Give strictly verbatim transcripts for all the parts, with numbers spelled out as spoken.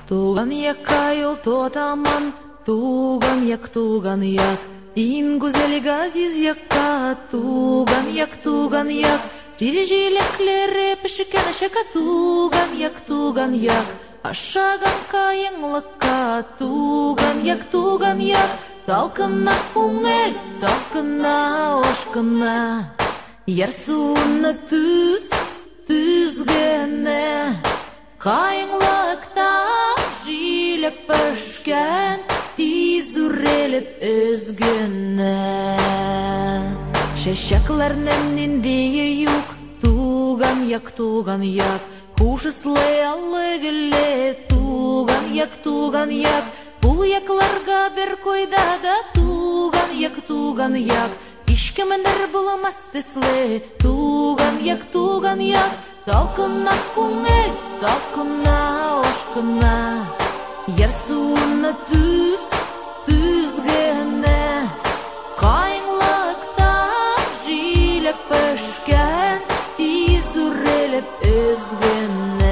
Туган якка yol totаман, туган як, туган як, ин güzel газиз якка, туган як, туган як, жилеклері пішкен шека, туган як, туган як, ашаган кайыңлыққа, туган як, туган як, талқына көңіл, талқына ашқына, ярсуыны түз, түзгені, қайыңлықта жилеп пішкен, тиз үреліп өзгені. Шешеклернен индейі юк, туган як, туган як, хушыслы аллы туган як, туган як, бұл якларға бір койда да, туган як, туган як, ишкемендер бұламас тесле, туган як, туган як, талқына көңіл, талқына ашқына, ярсуыны түз, түзгені, қайыңлықта жилеп пішкен, тиз үреліп өзгені.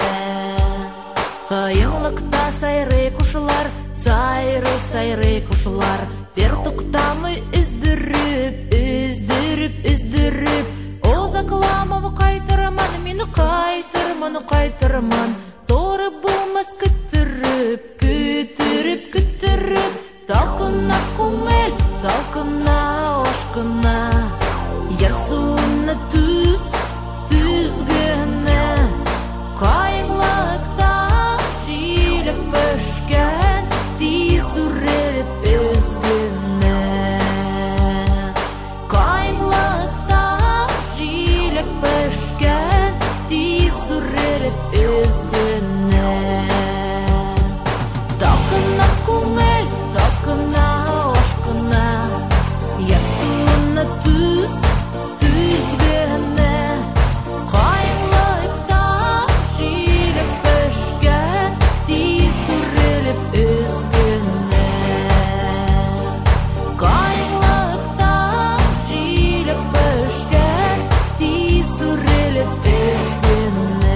Қайыңлықта сайры кушылар, сайры, сайры кушылар, бір тұқтамы үздіріп, үздіріп, үздіріп, озақламым қайтырман, мені қайтырман, қайтырман, торы болмас күттіріп, күттіріп, күттіріп, талқына көңіл, талқына ашқына, ярсуыны түз, түзгені, қайыңлықта жилеп пішкен, тиз үреліп өзгені. Қайыңлықта жилеп пішкен, тиз үреліп өзгені. Талқына көңіл, талқына ашқына, ярсуыны түз, түзгені, қайыңлықта жилеп пішкен, тиз үреліп өзгені. Қайыңлықта жилеп пішкен, тиз үреліп өзгені.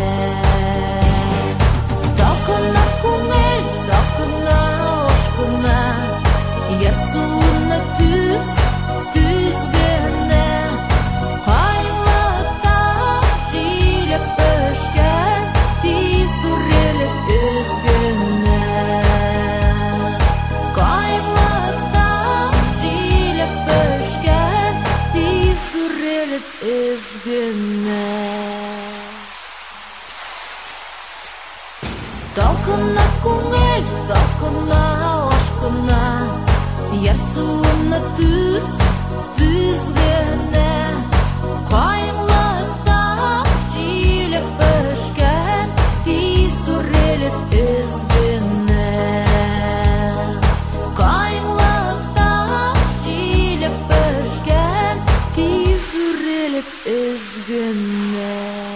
Талқына көңіл, талқына ашқына, ярсуыны түз, түзгені, қайыңлықта жилеп пішкен, тиз үреліп өзгені. Қайыңлықта жилеп пішкен, тиз үреліп өзгені. Талқына көңіл, талқына ашқына, ярсуыны түз, түзгені, қайыңлықта жилеп пішкен, тиз үреліп өзгені. Қайыңлықта жилеп пішкен, тиз үреліп өзгені.